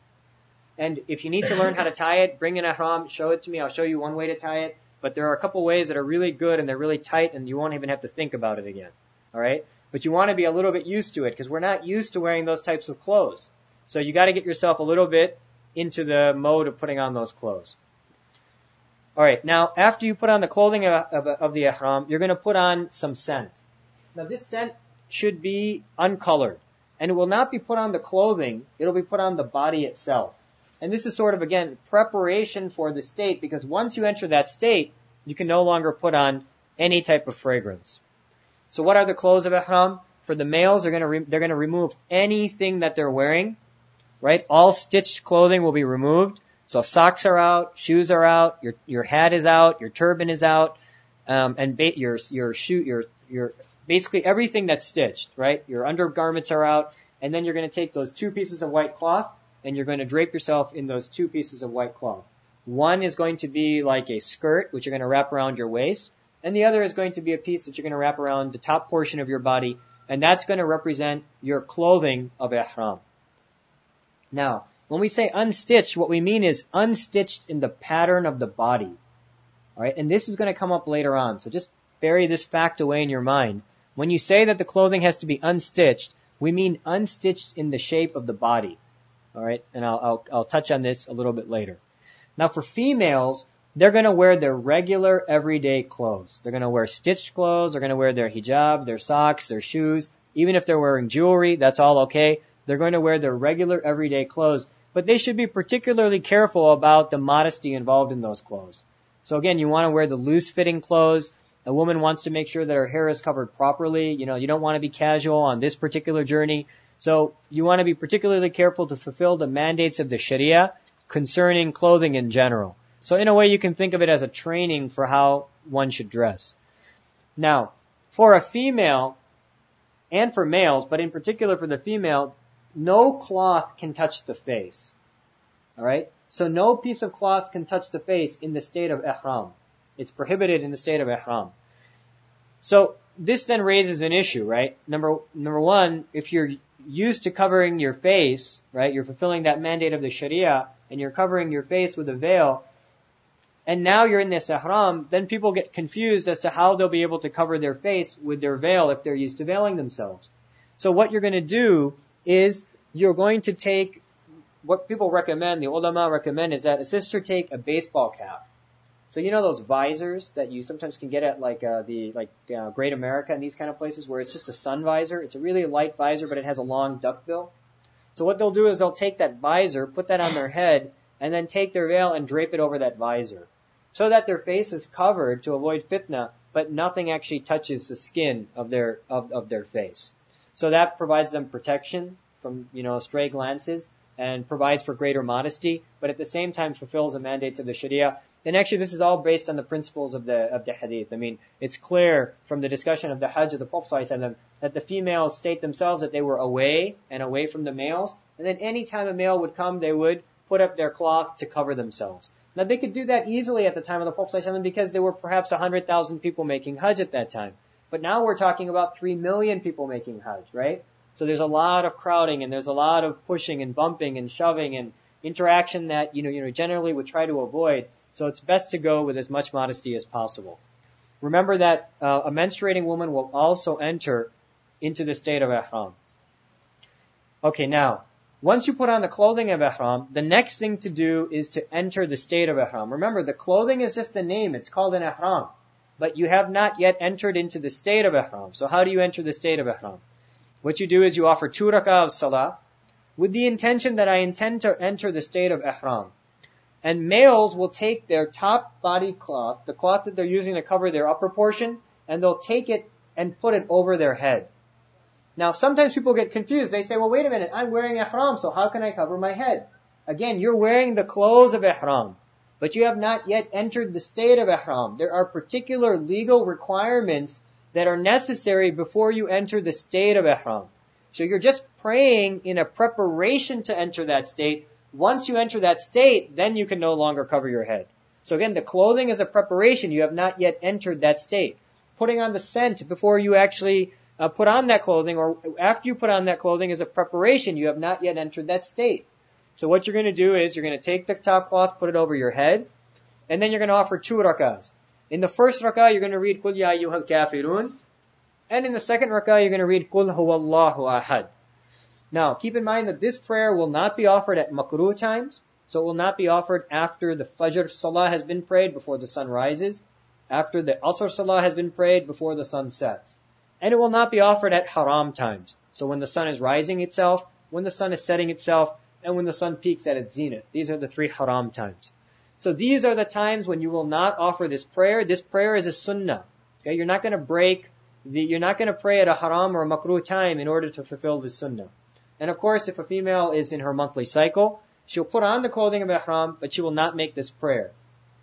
And if you need to learn how to tie it, bring an ihram, show it to me. I'll show you one way to tie it. But there are a couple ways that are really good and they're really tight and you won't even have to think about it again. All right? But you want to be a little bit used to it because we're not used to wearing those types of clothes. So you got to get yourself a little bit into the mode of putting on those clothes. All right, now after you put on the clothing of, of, of the ihram, you're going to put on some scent. Now this scent should be uncolored, and it will not be put on the clothing, it'll be put on the body itself. And this is sort of, again, preparation for the state, because once you enter that state, you can no longer put on any type of fragrance. So what are the clothes of ihram? For the males, they're going to re- they're going to remove anything that they're wearing, right? All stitched clothing will be removed. So socks are out, shoes are out, your your hat is out, your turban is out, um, and ba- your your shoe your your basically everything that's stitched, right? Your undergarments are out, and then you're going to take those two pieces of white cloth and you're going to drape yourself in those two pieces of white cloth. One is going to be like a skirt, which you're going to wrap around your waist, and the other is going to be a piece that you're going to wrap around the top portion of your body, and that's going to represent your clothing of ihram. Now, when we say unstitched, what we mean is unstitched in the pattern of the body. All right, and this is going to come up later on. So just bury this fact away in your mind. When you say that the clothing has to be unstitched, we mean unstitched in the shape of the body. All right, and I'll I'll, I'll touch on this a little bit later. Now, for females, they're going to wear their regular everyday clothes. They're going to wear stitched clothes. They're going to wear their hijab, their socks, their shoes. Even if they're wearing jewelry, that's all okay. They're going to wear their regular everyday clothes. But they should be particularly careful about the modesty involved in those clothes. So again, you want to wear the loose-fitting clothes. A woman wants to make sure that her hair is covered properly. You know, you don't want to be casual on this particular journey. So you want to be particularly careful to fulfill the mandates of the Sharia concerning clothing in general. So in a way, you can think of it as a training for how one should dress. Now, for a female, and for males, but in particular for the female, no cloth can touch the face. All right? So no piece of cloth can touch the face in the state of ihram. It's prohibited in the state of ihram. So this then raises an issue, right? Number number one, if you're used to covering your face, right, you're fulfilling that mandate of the Sharia, and you're covering your face with a veil, and now you're in this ihram, then people get confused as to how they'll be able to cover their face with their veil if they're used to veiling themselves. So what you're going to do is you're going to take, what people recommend, the ulama recommend, is that a sister take a baseball cap. So you know those visors that you sometimes can get at like uh, the like uh, Great America and these kind of places where it's just a sun visor. It's a really light visor, but it has a long duckbill. So what they'll do is they'll take that visor, put that on their head, and then take their veil and drape it over that visor, so that their face is covered to avoid fitna, but nothing actually touches the skin of their of, of their face. So that provides them protection from, you know, stray glances and provides for greater modesty, but at the same time fulfills the mandates of the Sharia. And actually this is all based on the principles of the of the hadith. I mean, it's clear from the discussion of the Hajj of the Prophet ﷺ that the females state themselves that they were away and away from the males, and then any time a male would come, they would put up their cloth to cover themselves. Now they could do that easily at the time of the Prophet ﷺ because there were perhaps one hundred thousand people making Hajj at that time. But now we're talking about three million people making Hajj, right? So there's a lot of crowding and there's a lot of pushing and bumping and shoving and interaction that, you know, you know, generally would try to avoid. So it's best to go with as much modesty as possible. Remember that uh, a menstruating woman will also enter into the state of ihram. Okay, now, once you put on the clothing of ihram, the next thing to do is to enter the state of ihram. Remember, the clothing is just a name. It's called an ihram. But you have not yet entered into the state of ihram. So how do you enter the state of ihram? What you do is you offer two rak'ah of salah with the intention that I intend to enter the state of ihram. And males will take their top body cloth, the cloth that they're using to cover their upper portion, and they'll take it and put it over their head. Now, sometimes people get confused. They say, well, wait a minute, I'm wearing ihram, so how can I cover my head? Again, you're wearing the clothes of ihram, but you have not yet entered the state of ihram. There are particular legal requirements that are necessary before you enter the state of ihram. So you're just praying in a preparation to enter that state. Once you enter that state, then you can no longer cover your head. So again, the clothing is a preparation. You have not yet entered that state. Putting on the scent before you actually uh, put on that clothing, or after you put on that clothing, is a preparation. You have not yet entered that state. So what you're going to do is you're going to take the top cloth, put it over your head, and then you're going to offer two rak'ahs. In the first rak'ah, you're going to read Qul Ya Ayyuhal Kafirun, and in the second rak'ah, you're going to read Qul Huwallahu Ahad. Now, keep in mind that this prayer will not be offered at makruh times, so it will not be offered after the Fajr Salah has been prayed before the sun rises, after the Asr Salah has been prayed before the sun sets. And it will not be offered at haram times, so when the sun is rising itself, when the sun is setting itself, and when the sun peaks at its zenith. These are the three haram times. So these are the times when you will not offer this prayer. This prayer is a sunnah. Okay, you're not going to break the, you're not going to pray at a haram or a makruh time in order to fulfill this sunnah. And of course, if a female is in her monthly cycle, she'll put on the clothing of ihram, but she will not make this prayer.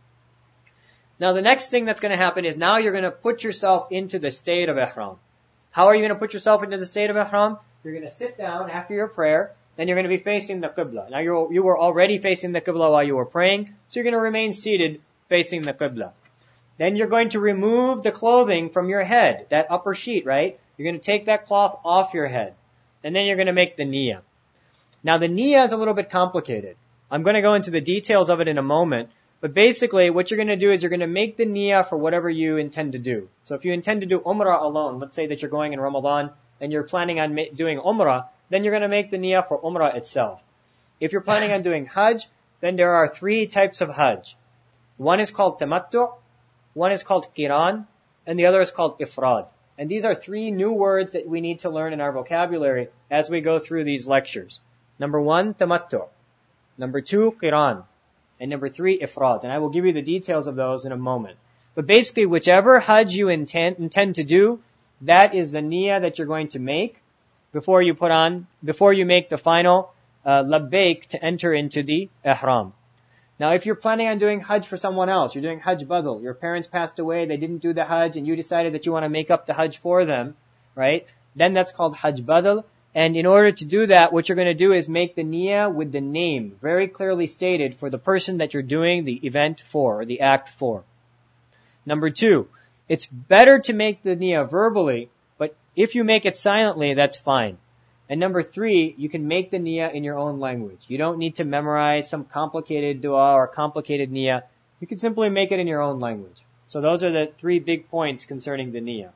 Now the next thing that's going to happen is now you're going to put yourself into the state of ihram. How are you going to put yourself into the state of ihram? You're going to sit down after your prayer, and you're going to be facing the qibla. Now you're, you were already facing the qibla while you were praying, so you're going to remain seated facing the qibla. Then you're going to remove the clothing from your head, that upper sheet, right? You're going to take that cloth off your head. And then you're going to make the niyyah. Now the niyyah is a little bit complicated. I'm going to go into the details of it in a moment. But basically what you're going to do is you're going to make the niyyah for whatever you intend to do. So if you intend to do umrah alone, let's say that you're going in Ramadan and you're planning on ma- doing umrah, then you're going to make the niyyah for umrah itself. If you're planning on doing hajj, then there are three types of hajj. One is called tamattu', one is called qiran, and the other is called ifrad. And these are three new words that we need to learn in our vocabulary as we go through these lectures. Number one, tamattu'. Number two, qiran. And number three, ifrad. And I will give you the details of those in a moment. But basically, whichever hajj you intend, intend to do, that is the niyyah that you're going to make before you put on, before you make the final uh, labbaik to enter into the ihram. Now, if you're planning on doing hajj for someone else, you're doing hajj badal, your parents passed away, they didn't do the hajj, and you decided that you want to make up the hajj for them, right? Then that's called hajj badal. And in order to do that, what you're going to do is make the niyyah with the name very clearly stated for the person that you're doing the event for, or the act for. Number two, it's better to make the niyyah verbally, but if you make it silently, that's fine. And number three, you can make the niyyah in your own language. You don't need to memorize some complicated dua or complicated niyyah. You can simply make it in your own language. So those are the three big points concerning the niyyah.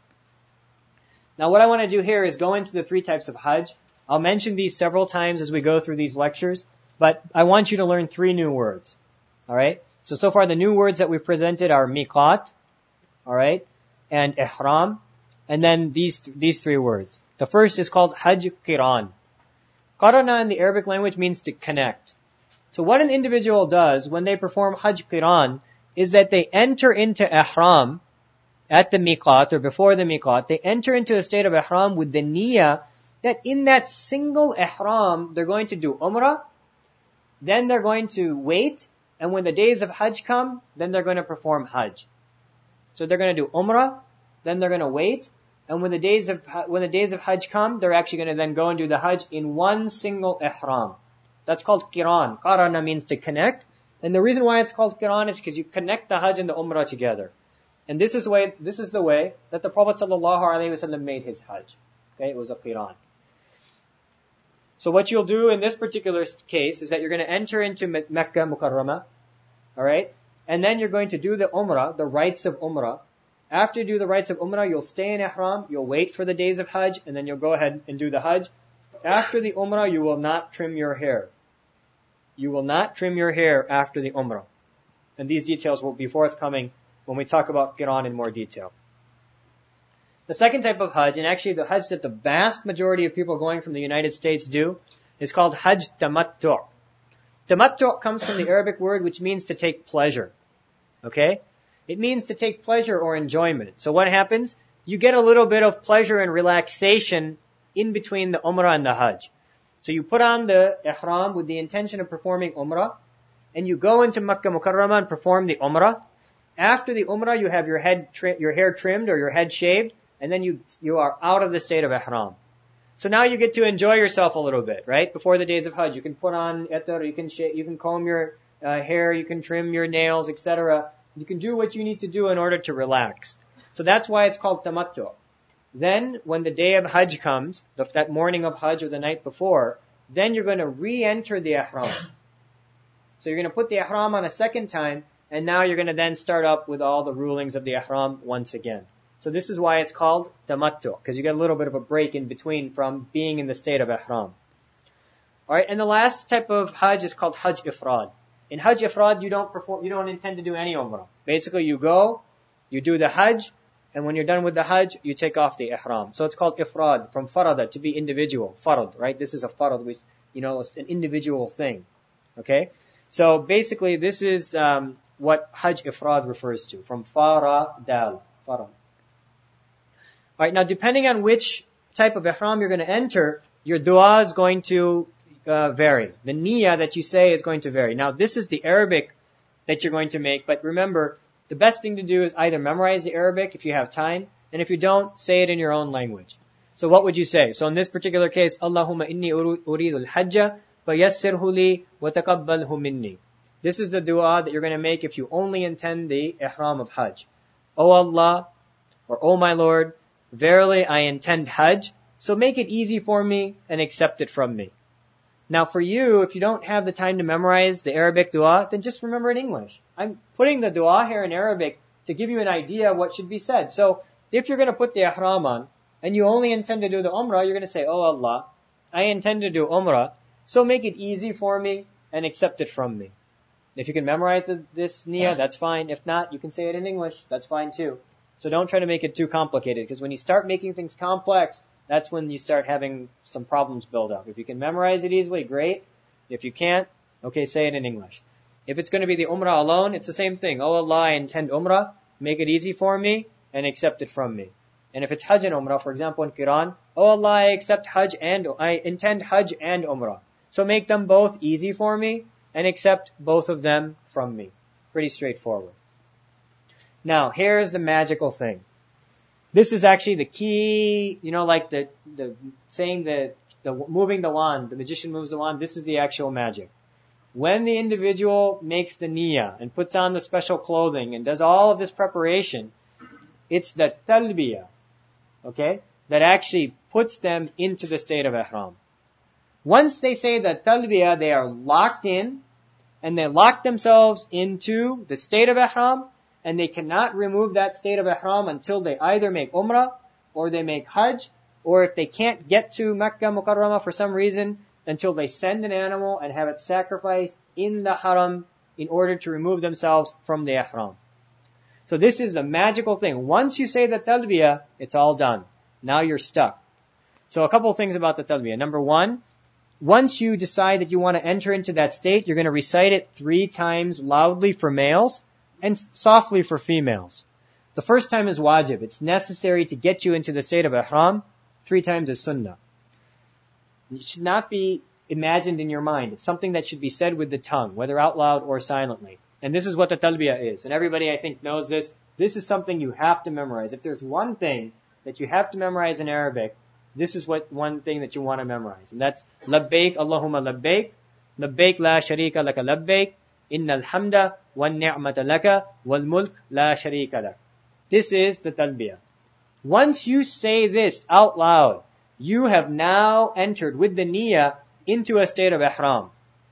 Now what I want to do here is go into the three types of hajj. I'll mention these several times as we go through these lectures, but I want you to learn three new words. Alright? So, so far the new words that we've presented are miqat, alright, and ihram, and then these, these three words. The first is called hajj qiran. Qarana in the Arabic language means to connect. So what an individual does when they perform Hajj Qiran is that they enter into Ihram at the Miqat or before the Miqat. They enter into a state of Ihram with the niyyah that in that single Ihram, they're going to do Umrah, then they're going to wait, and when the days of Hajj come, then they're going to perform Hajj. So they're going to do Umrah, then they're going to wait, and when the days of when the days of Hajj come, they're actually going to then go and do the Hajj in one single Ihram. That's called Qiran. Qarana means to connect. And the reason why it's called Qiran is because you connect the Hajj and the Umrah together. And this is the way, this is the way that the Prophet ﷺ made his Hajj. Okay, it was a Qiran. So what you'll do in this particular case is that you're going to enter into Mecca Mukarramah. Alright? And then you're going to do the Umrah, the rites of Umrah. After you do the rites of Umrah, you'll stay in Ihram, you'll wait for the days of Hajj, and then you'll go ahead and do the Hajj. After the Umrah, you will not trim your hair. You will not trim your hair after the Umrah. And these details will be forthcoming when we talk about Qiran in more detail. The second type of Hajj, and actually the Hajj that the vast majority of people going from the United States do, is called Hajj Tamattu'. Tamattu' comes from the Arabic word which means to take pleasure. Okay? It means to take pleasure or enjoyment. So what happens? You get a little bit of pleasure and relaxation in between the Umrah and the Hajj. So you put on the Ihram with the intention of performing Umrah, and you go into Makkah Mukarramah and perform the Umrah. After the Umrah, you have your head, tri- your hair trimmed or your head shaved, and then you, you are out of the state of Ihram. So now you get to enjoy yourself a little bit, right? Before the days of Hajj, you can put on etar, you can sh- you can comb your uh, hair, you can trim your nails, et cetera. You can do what you need to do in order to relax. So that's why it's called Tamattu'. Then, when the day of Hajj comes, the, that morning of Hajj or the night before, then you're going to re-enter the Ihram. So you're going to put the Ihram on a second time, and now you're going to then start up with all the rulings of the Ihram once again. So this is why it's called Tamattu', because you get a little bit of a break in between from being in the state of Ihram. Alright, and the last type of Hajj is called Hajj Ifrad. In Hajj Ifrad, you don't perform, you don't intend to do any Umrah. Basically, you go, you do the Hajj, and when you're done with the Hajj, you take off the Ihram. So it's called Ifrad, from Farada, to be individual. Farad, right? This is a Farad, which, you know, it's an individual thing. Okay? So basically, this is um, what Hajj Ifrad refers to, from Fara Dal. Farad. Alright, now depending on which type of Ihram you're going to enter, your dua is going to uh, vary. The niyyah that you say is going to vary. Now this is the Arabic that you're going to make, but remember, the best thing to do is either memorize the Arabic if you have time, and if you don't, say it in your own language. So what would you say? So in this particular case, Allahumma inni uridu al-hajja fayassirhu li wa taqabbalhu minni. This is the dua that you're going to make if you only intend the ihram of Hajj. O Allah, or O my Lord, verily I intend Hajj, so make it easy for me and accept it from me. Now for you, if you don't have the time to memorize the Arabic dua, then just remember it in English. I'm putting the dua here in Arabic to give you an idea of what should be said. So if you're going to put the ihram on, and you only intend to do the umrah, you're going to say, Oh Allah, I intend to do umrah, so make it easy for me and accept it from me. If you can memorize this niyyah, that's fine. If not, you can say it in English, that's fine too. So don't try to make it too complicated, because when you start making things complex, that's when you start having some problems build up. If you can memorize it easily, great. If you can't, okay, say it in English. If it's going to be the umrah alone, it's the same thing. Oh Allah, I intend umrah, make it easy for me, and accept it from me. And if it's Hajj and umrah, for example in Qiran, oh Allah, I accept Hajj and, I intend Hajj and umrah. So make them both easy for me, and accept both of them from me. Pretty straightforward. Now, here's the magical thing. This is actually the key, you know, like the, the saying that the moving the wand, the magician moves the wand, this is the actual magic. When the individual makes the niyyah and puts on the special clothing and does all of this preparation, it's the talbiyah, okay, that actually puts them into the state of ihram. Once they say the talbiyah, they are locked in, and they lock themselves into the state of ihram, and they cannot remove that state of ihram until they either make umrah, or they make hajj, or if they can't get to Makkah Mukarramah for some reason, until they send an animal and have it sacrificed in the haram in order to remove themselves from the ihram. So this is the magical thing. Once you say the talbiyah, it's all done. Now you're stuck. So a couple of things about the talbiyah. Number one, once you decide that you want to enter into that state, you're going to recite it three times loudly for males and softly for females. The first time is wajib. It's necessary to get you into the state of ihram. Three times is sunnah. It should not be imagined in your mind. It's something that should be said with the tongue, whether out loud or silently. And this is what the talbiyah is. And everybody, I think, knows this. This is something you have to memorize. If there's one thing that you have to memorize in Arabic, this is what one thing that you want to memorize. And that's labbaik Allahumma labbaik, labbaik la sharika laka labbaik, innal hamda wan ni'mata laka wal mulk la sharika lak. This is the talbiyah. Once you say this out loud, you have now entered with the niyyah into a state of ihram.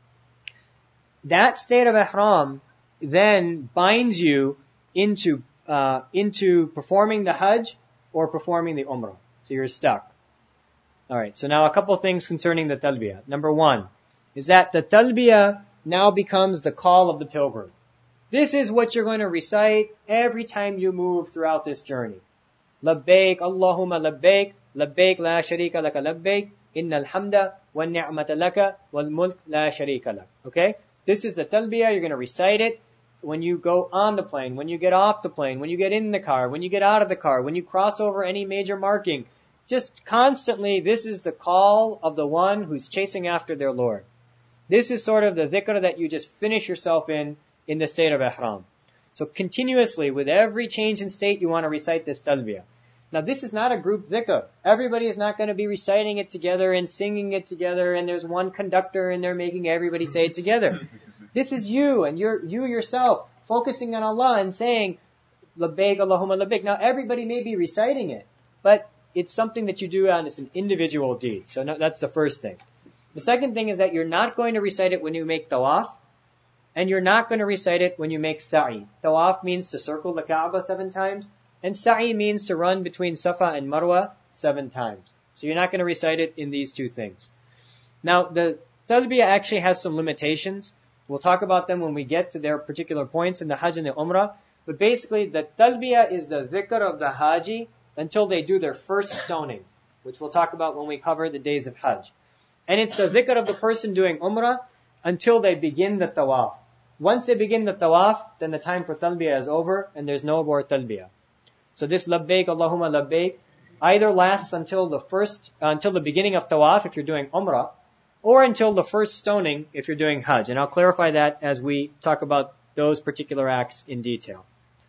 That state of ihram then binds you into uh, into performing the hajj or performing the umrah. So you're stuck. All right. So now a couple of things concerning the talbiyah. Number one is that the talbiyah now becomes the call of the pilgrim. This is what you're going to recite every time you move throughout this journey. Labbaik Allahumma labbaik, labbaik la sharika laka labbaik, innal hamda wan ni'mata laka wal mulk la sharika lak. Okay? This is the talbiyah. You're going to recite it when you go on the plane, when you get off the plane, when you get in the car, when you get out of the car, when you cross over any major marking. Just constantly, this is the call of the one who's chasing after their Lord. This is sort of the dhikr that you just finish yourself in, in the state of ihram. So continuously, with every change in state, you want to recite this talbiyah. Now this is not a group dhikr. Everybody is not going to be reciting it together and singing it together, and there's one conductor and they're making everybody say it together. This is you and you're, you yourself focusing on Allah and saying, labbaik Allahumma labbaik. Now everybody may be reciting it, but it's something that you do on as an individual deed. So no, that's the first thing. The second thing is that you're not going to recite it when you make tawaf, and you're not going to recite it when you make sa'i. Tawaf means to circle the Kaaba seven times, and sa'i means to run between Safa and Marwa seven times. So you're not going to recite it in these two things. Now, the talbiyah actually has some limitations. We'll talk about them when we get to their particular points in the Hajj and the Umrah. But basically, the talbiyah is the dhikr of the Haji until they do their first stoning, which we'll talk about when we cover the days of Hajj. And it's the dhikr of the person doing Umrah until they begin the tawaf. Once they begin the tawaf, then the time for talbiyah is over and there's no more talbiyah. So this labbaik Allahumma labbaik either lasts until the first, uh, until the beginning of tawaf if you're doing Umrah, or until the first stoning if you're doing Hajj. And I'll clarify that as we talk about those particular acts in detail.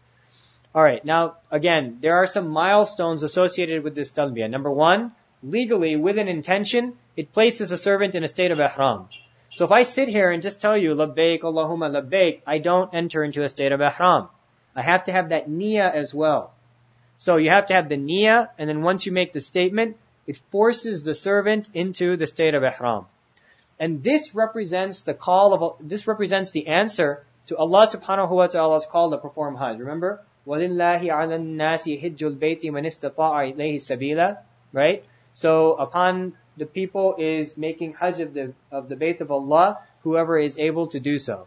Alright, now again, there are some milestones associated with this talbiyah. Number one, legally, with an intention, it places a servant in a state of ihram. So if I sit here and just tell you, labbaik Allahumma labbaik, I don't enter into a state of ihram. I have to have that niyyah as well. So you have to have the niyyah, and then once you make the statement, it forces the servant into the state of ihram. And this represents the call of, this represents the answer to Allah subhanahu wa ta'ala's call to perform Hajj. Remember? وَلِلَّهِ عَلَى النَّاسِ حِجُّ الْبَيْتِ مَنِ اسْتَطَاعَ إِلَيْهِ سَبِيلًا. Right? So upon the people is making Hajj of the, of the Bayt of Allah, whoever is able to do so.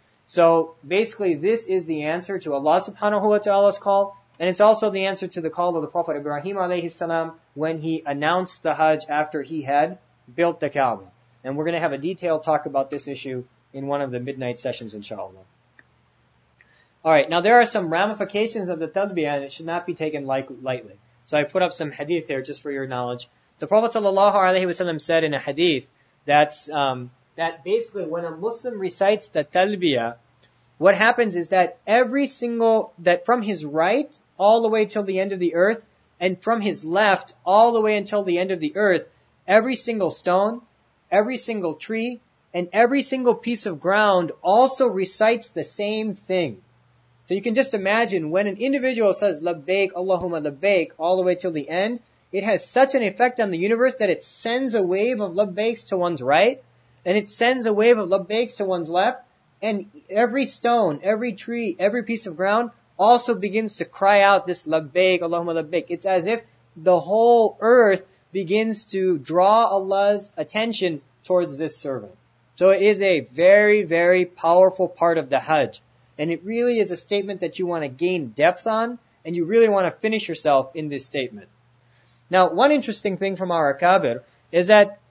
So basically this is the answer to Allah subhanahu wa ta'ala's call, and it's also the answer to the call of the Prophet Ibrahim alayhi salam when he announced the Hajj after he had built the Kaaba. And we're going to have a detailed talk about this issue in one of the midnight sessions, inshallah. Alright, now there are some ramifications of the talbiyah, and it should not be taken lightly. So I put up some hadith there just for your knowledge. The Prophet sallallahu alaihi wasallam said in a hadith that's, um, that basically when a Muslim recites the talbiyah, what happens is that every single, that from his right all the way till the end of the earth, and from his left all the way until the end of the earth, every single stone, every single tree, and every single piece of ground also recites the same thing. So you can just imagine when an individual says, labbaik Allahumma labbaik, all the way till the end, it has such an effect on the universe that it sends a wave of labbaiks to one's right, and it sends a wave of labbaiks to one's left, and every stone, every tree, every piece of ground also begins to cry out this labbaik Allahumma labbaik. It's as if the whole earth begins to draw Allah's attention towards this servant. So it is a very, very powerful part of the Hajj. And it really is a statement that you want to gain depth on, and you really want to finish yourself in this statement. Now, one interesting thing from our Akabir is that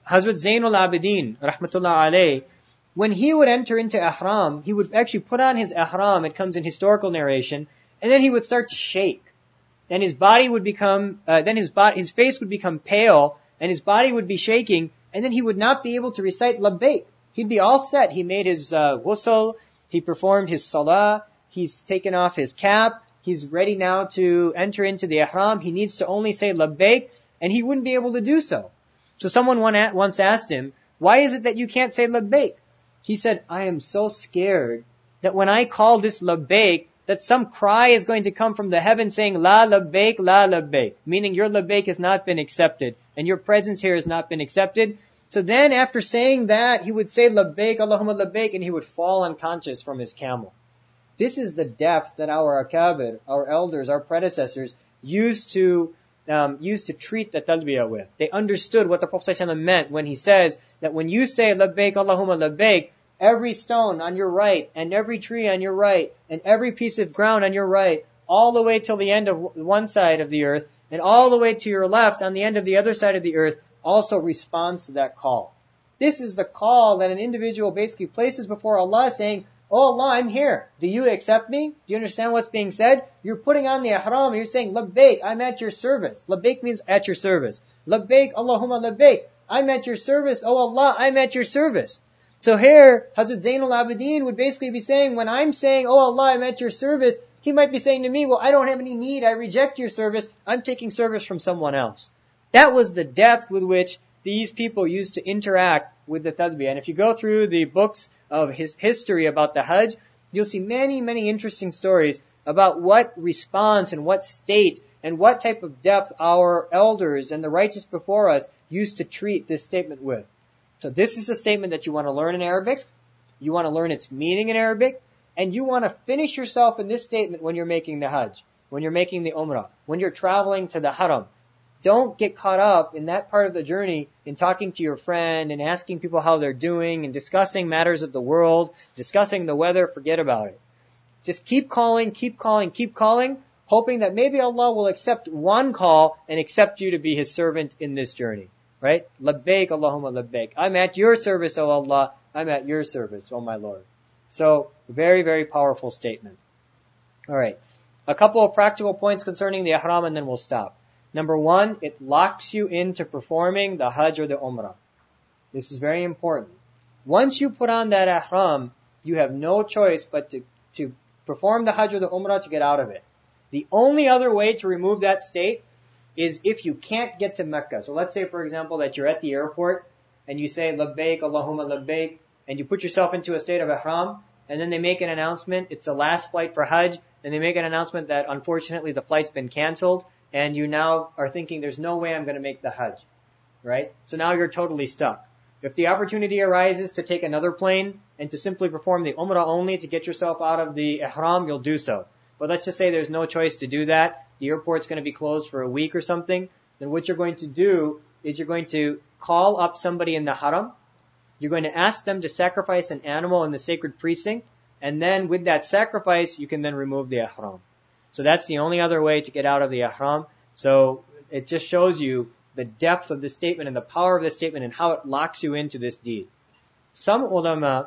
Hazrat Zainul Abidin, rahmatullah alayh, when he would enter into ihram, he would actually put on his ihram, it comes in historical narration, and then he would start to shake. And his body would become, uh, then his body, his face would become pale, and his body would be shaking, and then he would not be able to recite labbaik. He'd be all set. He made his uh, ghusl, he performed his salah, he's taken off his cap, he's ready now to enter into the ihram. He needs to only say labbaik, and he wouldn't be able to do so. So someone one once asked him, why is it that you can't say labbaik? He said, I am so scared that when I call this labbaik, that some cry is going to come from the heaven saying, La labbaik, la labbaik, meaning your labbaik has not been accepted, and your presence here has not been accepted. So then after saying that, he would say labbaik, Allahumma labbaik, and he would fall unconscious from his camel. This is the depth that our akabir, our elders, our predecessors, used to um, used to treat the talbiyah with. They understood what the Prophet ﷺ meant when he says that when you say labbaik, Allahumma labbaik, every stone on your right, and every tree on your right, and every piece of ground on your right, all the way till the end of one side of the earth, and all the way to your left on the end of the other side of the earth, also responds to that call. This is the call that an individual basically places before Allah saying, Oh Allah, I'm here. Do you accept me? Do you understand what's being said? You're putting on the ihram, you're saying, labbaik, I'm at your service. Labbaik means at your service. Labbaik, Allahumma labbaik, I'm at your service. Oh Allah, I'm at your service. So here, Hazrat Zainul Abidin would basically be saying, when I'm saying, oh Allah, I'm at your service, he might be saying to me, well, I don't have any need, I reject your service, I'm taking service from someone else. That was the depth with which these people used to interact with the tadbiyah. And if you go through the books of his history about the Hajj, you'll see many, many interesting stories about what response and what state and what type of depth our elders and the righteous before us used to treat this statement with. So this is a statement that you want to learn in Arabic, you want to learn its meaning in Arabic, and you want to finish yourself in this statement when you're making the Hajj, when you're making the Umrah, when you're traveling to the Haram. Don't get caught up in that part of the journey in talking to your friend and asking people how they're doing and discussing matters of the world, discussing the weather. Forget about it. Just keep calling, keep calling, keep calling, hoping that maybe Allah will accept one call and accept you to be His servant in this journey. Right? Labbaik, Allahumma labbaik. I'm at your service, O Allah. I'm at your service, O my Lord. So, very, very powerful statement. Alright. A couple of practical points concerning the ihram and then we'll stop. Number one, it locks you into performing the Hajj or the Umrah. This is very important. Once you put on that ihram, you have no choice but to, to perform the Hajj or the Umrah to get out of it. The only other way to remove that state is if you can't get to Mecca. So let's say, for example, that you're at the airport and you say, Labbaik, Allahumma labbaik, and you put yourself into a state of ihram, and then they make an announcement, it's the last flight for Hajj, and they make an announcement that unfortunately the flight's been canceled, and you now are thinking, there's no way I'm going to make the Hajj. Right? So now you're totally stuck. If the opportunity arises to take another plane and to simply perform the Umrah only to get yourself out of the ihram, you'll do so. But let's just say there's no choice to do that. The airport's going to be closed for a week or something. Then what you're going to do is you're going to call up somebody in the haram. You're going to ask them to sacrifice an animal in the sacred precinct. And then with that sacrifice, you can then remove the ihram. So that's the only other way to get out of the ihram. So it just shows you the depth of the statement and the power of the statement and how it locks you into this deed. Some ulama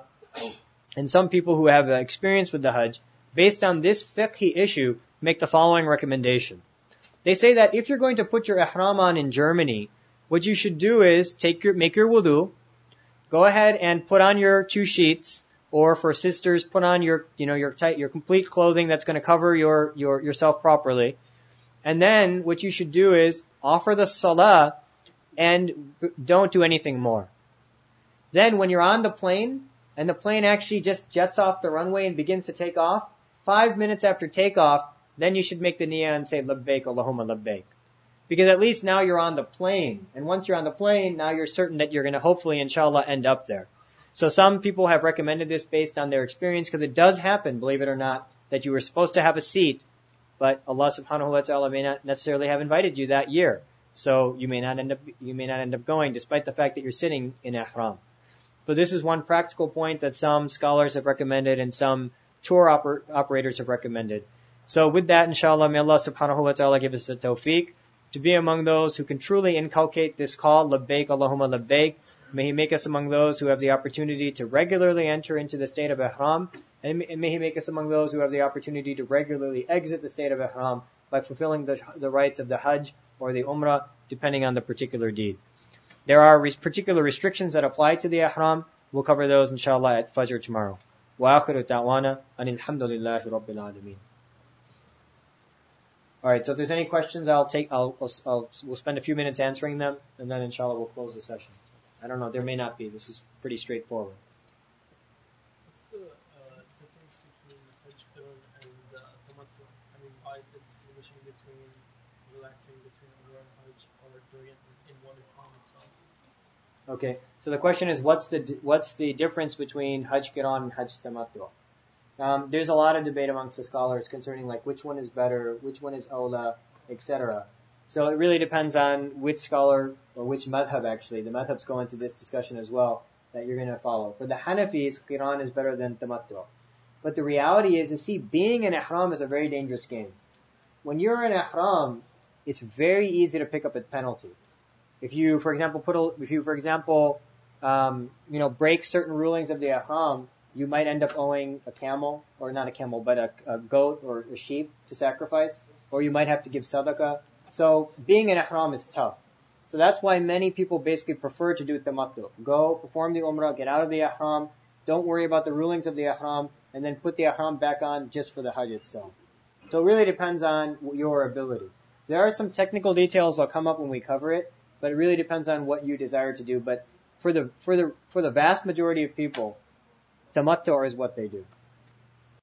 and some people who have experience with the Hajj, based on this fiqhi issue, make the following recommendation. They say that if you're going to put your ihram on in Germany, what you should do is take your, make your wudu, go ahead and put on your two sheets, or for sisters, put on your, you know, your tight, your complete clothing that's going to cover your, your, yourself properly. And then what you should do is offer the salah and don't do anything more. Then when you're on the plane and the plane actually just jets off the runway and begins to take off, five minutes after takeoff, then you should make the niyyah and say labbaik, Allahumma labbaik. Because at least now you're on the plane. And once you're on the plane, now you're certain that you're going to hopefully, inshallah, end up there. So some people have recommended this based on their experience, because it does happen, believe it or not, that you were supposed to have a seat, but Allah subhanahu wa ta'ala may not necessarily have invited you that year. So you may not end up, you may not end up going, despite the fact that you're sitting in ihram. But this is one practical point that some scholars have recommended and some tour oper- operators have recommended. So with that, inshallah, may Allah subhanahu wa ta'ala give us the tawfiq to be among those who can truly inculcate this call, labbaik Allahumma labbaik. May He make us among those who have the opportunity to regularly enter into the state of ihram, and may He make us among those who have the opportunity to regularly exit the state of ihram by fulfilling the, the rites of the hajj or the umrah, depending on the particular deed. There are res- particular restrictions that apply to the ihram. We'll cover those inshallah at Fajr tomorrow. Wa akhiru da'wana anil hamdulillahi rabbil alameen. All right, so if there's any questions, I'll take, I'll, I'll, I'll, we'll spend a few minutes answering them, and then inshallah we'll close the session. I don't know, there may not be. This is pretty straightforward. What's the uh, difference between Hajj Qiran and uh, Tamattu? I mean, by the distinguishing between relaxing between Umrah and Hajj, or doing it in one ihram itself? Okay, so the question is, what's the what's the difference between Hajj Qiran and Hajj Tamattu? Um, there's a lot of debate amongst the scholars concerning like which one is better, which one is awla, et cetera. So it really depends on which scholar or which madhab actually. The madhabs go into this discussion as well that you're going to follow. For the Hanafis, Qiran is better than Tamattu. But the reality is, you see, being in ihram is a very dangerous game. When you're in ihram, it's very easy to pick up a penalty. If you, for example, put a, if you, for example, um, you know, break certain rulings of the ihram, you might end up owing a camel, or not a camel, but a, a goat or a sheep to sacrifice, or you might have to give sadaqah. So being in ihram is tough. So that's why many people basically prefer to do tamattu. Go, perform the umrah, get out of the ihram, don't worry about the rulings of the ihram, and then put the ihram back on just for the hajj itself. So it really depends on your ability. There are some technical details that'll come up when we cover it, but it really depends on what you desire to do. But for the, for the, for the vast majority of people, tamattu is what they do.